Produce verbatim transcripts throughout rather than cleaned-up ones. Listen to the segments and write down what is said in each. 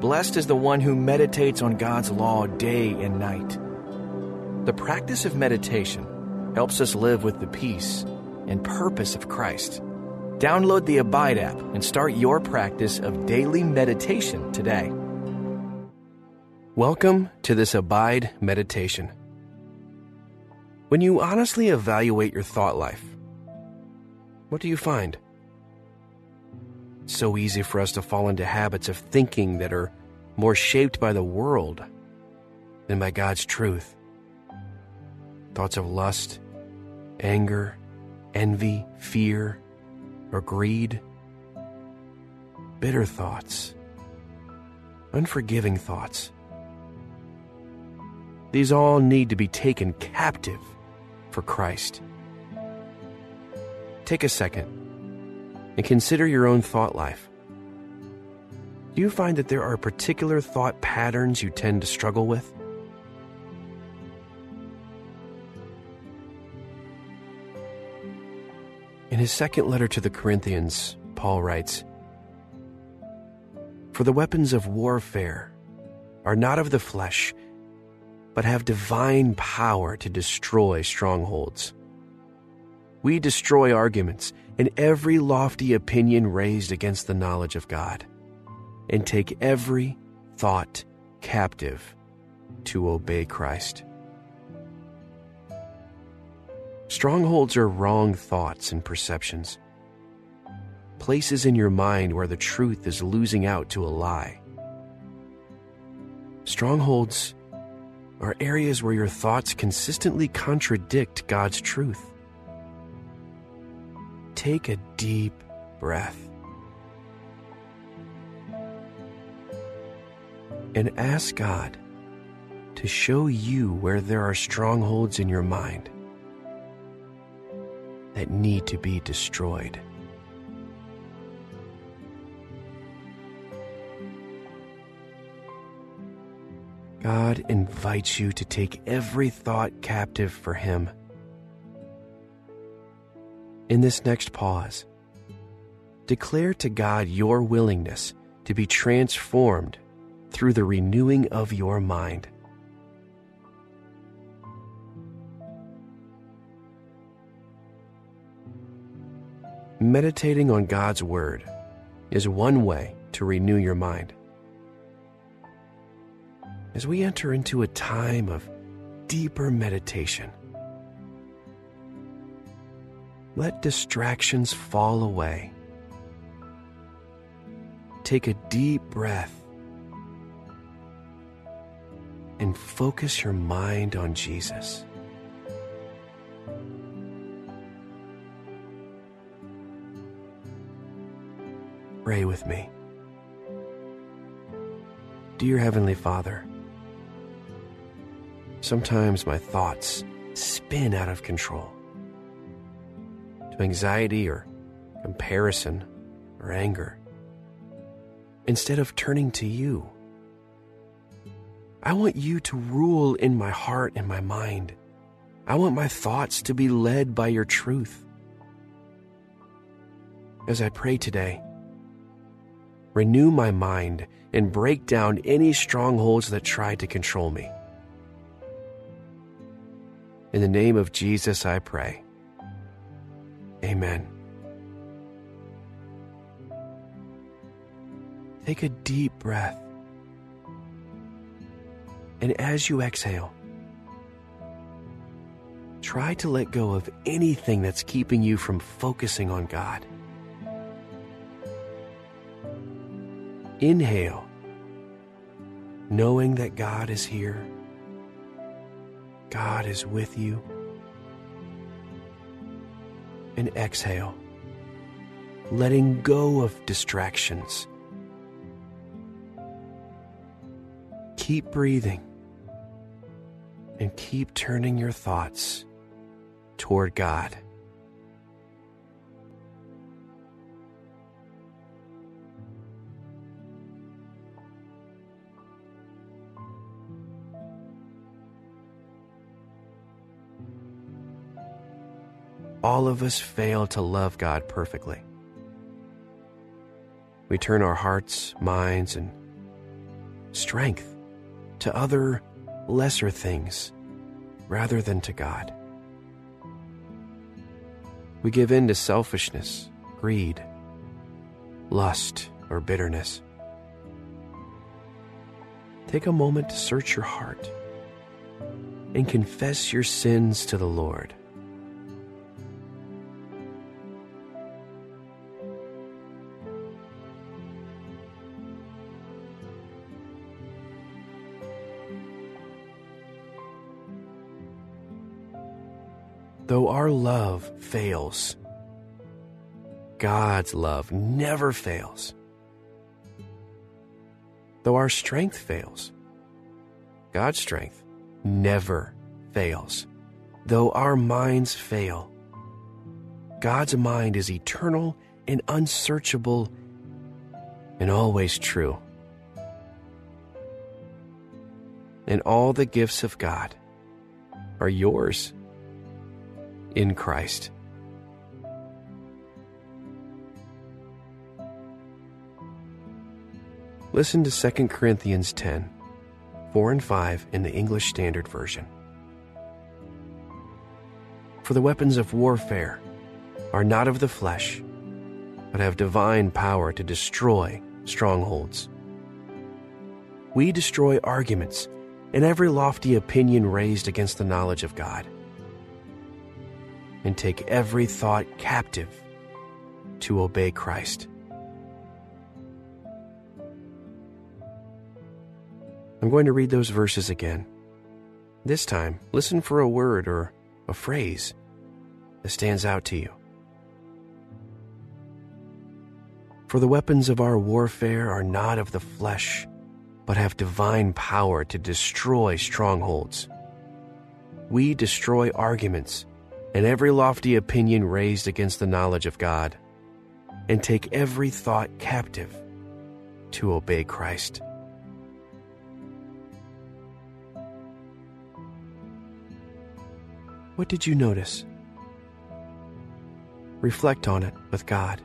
Blessed is the one who meditates on God's law day and night. The practice of meditation helps us live with the peace and purpose of Christ. Download the Abide app and start your practice of daily meditation today. Welcome to this Abide meditation. When you honestly evaluate your thought life, what do you find? It's so easy for us to fall into habits of thinking that are more shaped by the world than by God's truth. Thoughts of lust, anger, envy, fear, or greed, bitter thoughts, unforgiving thoughts. These all need to be taken captive for Christ. Take a second and consider your own thought life. Do you find that there are particular thought patterns you tend to struggle with? In his second letter to the Corinthians, Paul writes, "For the weapons of warfare are not of the flesh, but have divine power to destroy strongholds. We destroy arguments and every lofty opinion raised against the knowledge of God, and take every thought captive to obey Christ." Strongholds are wrong thoughts and perceptions, places in your mind where the truth is losing out to a lie. Strongholds are areas where your thoughts consistently contradict God's truth. Take a deep breath and ask God to show you where there are strongholds in your mind that need to be destroyed. God invites you to take every thought captive for Him. In this next pause, declare to God your willingness to be transformed through the renewing of your mind. Meditating on God's Word is one way to renew your mind. As we enter into a time of deeper meditation, let distractions fall away. Take a deep breath and focus your mind on Jesus. Pray with me. Dear Heavenly Father, sometimes my thoughts spin out of control to anxiety or comparison or anger, instead of turning to you. I want you to rule in my heart and my mind. I want my thoughts to be led by your truth. As I pray today, renew my mind and break down any strongholds that try to control me. In the name of Jesus, I pray. Amen. Take a deep breath. And as you exhale, try to let go of anything that's keeping you from focusing on God. Inhale, knowing that God is here. God is with you. And exhale, letting go of distractions. Keep breathing and keep turning your thoughts toward God. All of us fail to love God perfectly. We turn our hearts, minds, and strength to other lesser things rather than to God. We give in to selfishness, greed, lust, or bitterness. Take a moment to search your heart and confess your sins to the Lord. Though our love fails, God's love never fails. Though our strength fails, God's strength never fails. Though our minds fail, God's mind is eternal and unsearchable and always true. And all the gifts of God are yours in Christ. Listen to Second Corinthians ten, four and five in the English Standard Version. For the weapons of warfare are not of the flesh, but have divine power to destroy strongholds. We destroy arguments and every lofty opinion raised against the knowledge of God, and take every thought captive to obey Christ. I'm going to read those verses again. This time, listen for a word or a phrase that stands out to you. For the weapons of our warfare are not of the flesh, but have divine power to destroy strongholds. We destroy arguments and every lofty opinion raised against the knowledge of God, and take every thought captive to obey Christ. What did you notice? Reflect on it with God.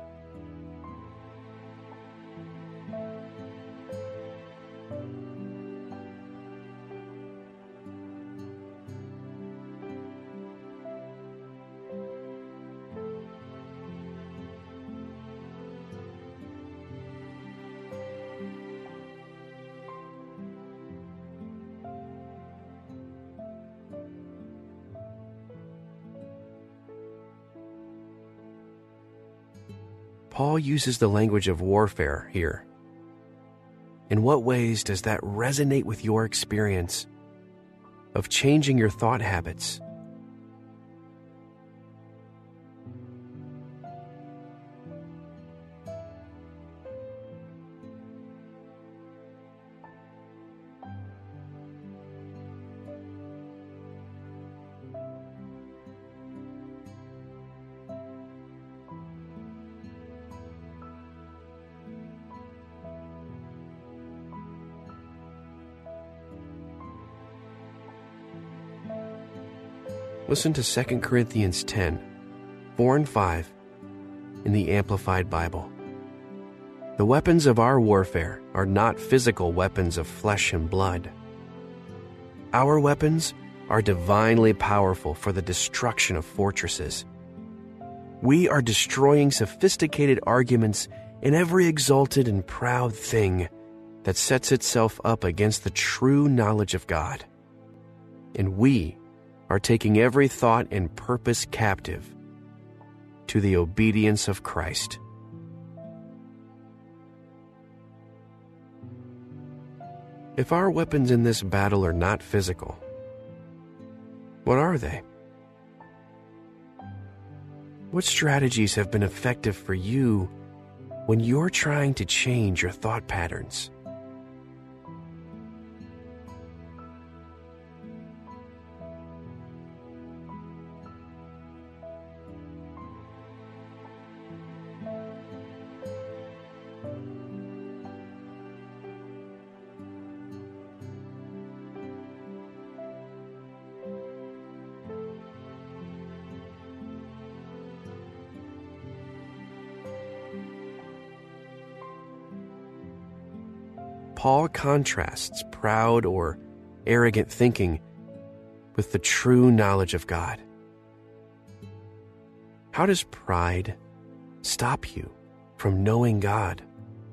Paul uses the language of warfare here. In what ways does that resonate with your experience of changing your thought habits? Listen to Second Corinthians ten, four and five in the Amplified Bible. The weapons of our warfare are not physical weapons of flesh and blood. Our weapons are divinely powerful for the destruction of fortresses. We are destroying sophisticated arguments and every exalted and proud thing that sets itself up against the true knowledge of God. And we are taking every thought and purpose captive to the obedience of Christ. If our weapons in this battle are not physical, what are they? What strategies have been effective for you when you're trying to change your thought patterns? Paul contrasts proud or arrogant thinking with the true knowledge of God. How does pride stop you from knowing God?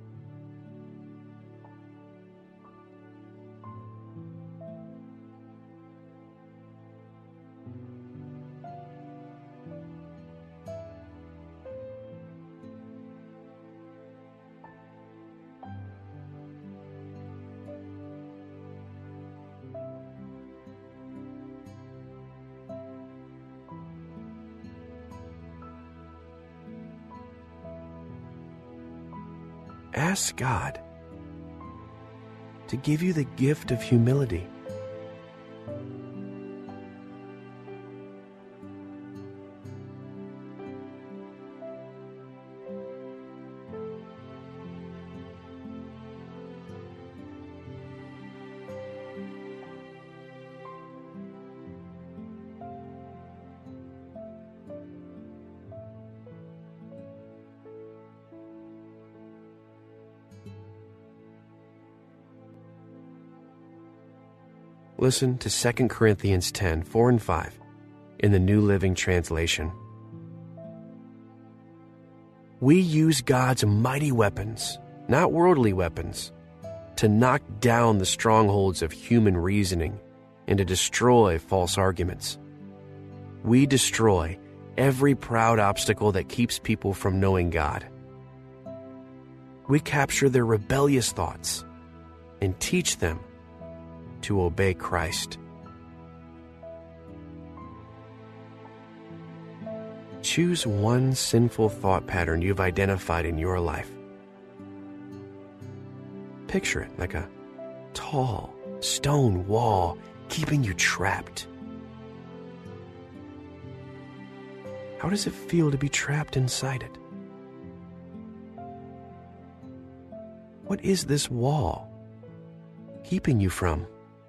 Ask God to give you the gift of humility. Listen to Second Corinthians ten, four and five in the New Living Translation. We use God's mighty weapons, not worldly weapons, to knock down the strongholds of human reasoning and to destroy false arguments. We destroy every proud obstacle that keeps people from knowing God. We capture their rebellious thoughts and teach them to obey Christ. Choose one sinful thought pattern you've identified in your life. Picture it like a tall stone wall keeping you trapped. How does it feel to be trapped inside it? What is this wall keeping you from?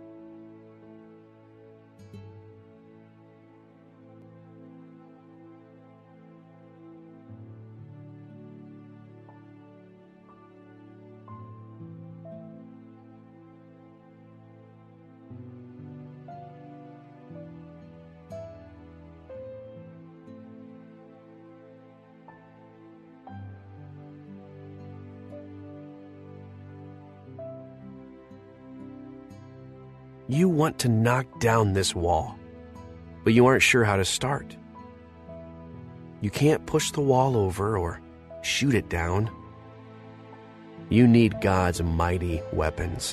You want to knock down this wall, but you aren't sure how to start. You can't push the wall over or shoot it down. You need God's mighty weapons.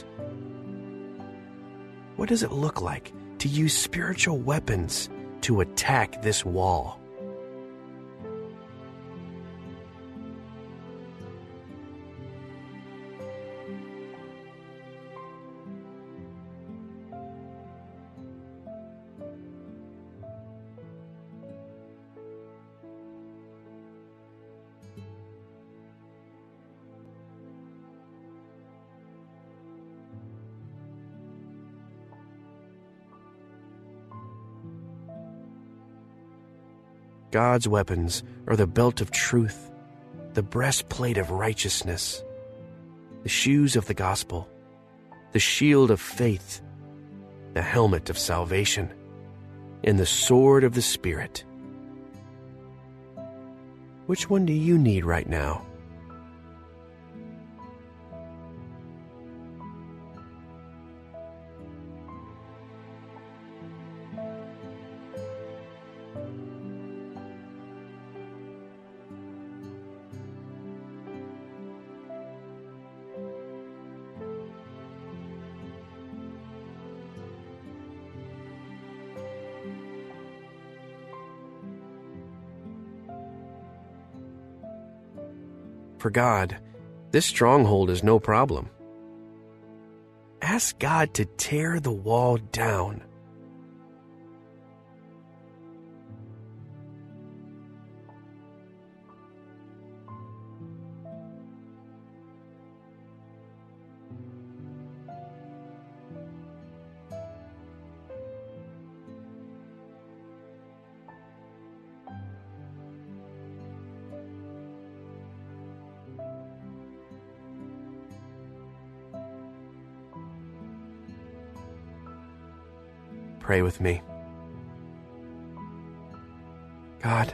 What does it look like to use spiritual weapons to attack this wall? God's weapons are the belt of truth, the breastplate of righteousness, the shoes of the gospel, the shield of faith, the helmet of salvation, and the sword of the Spirit. Which one do you need right now? For God, this stronghold is no problem. Ask God to tear the wall down. Pray with me. God,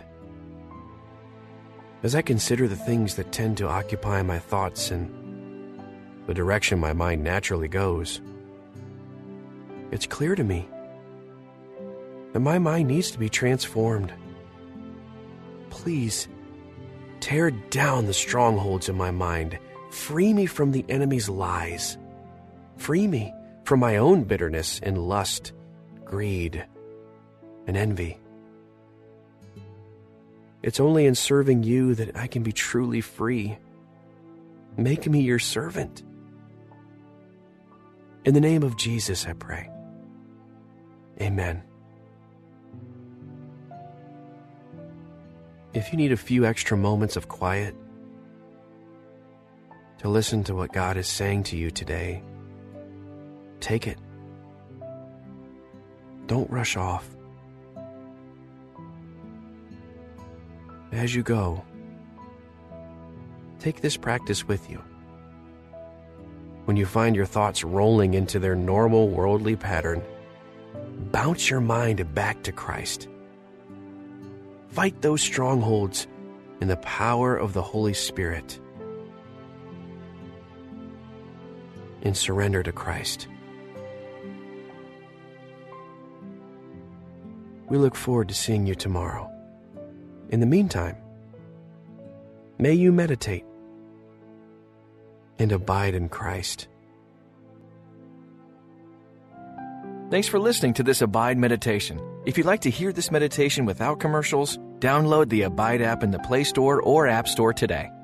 as I consider the things that tend to occupy my thoughts and the direction my mind naturally goes, it's clear to me that my mind needs to be transformed. Please, tear down the strongholds in my mind. Free me from the enemy's lies. Free me from my own bitterness and lust, greed, and envy. It's only in serving you that I can be truly free. Make me your servant. In the name of Jesus, I pray. Amen. If you need a few extra moments of quiet to listen to what God is saying to you today, take it. Don't rush off. As you go, take this practice with you. When you find your thoughts rolling into their normal worldly pattern, bounce your mind back to Christ. Fight those strongholds in the power of the Holy Spirit and surrender to Christ. We look forward to seeing you tomorrow. In the meantime, may you meditate and abide in Christ. Thanks for listening to this Abide meditation. If you'd like to hear this meditation without commercials, download the Abide app in the Play Store or App Store today.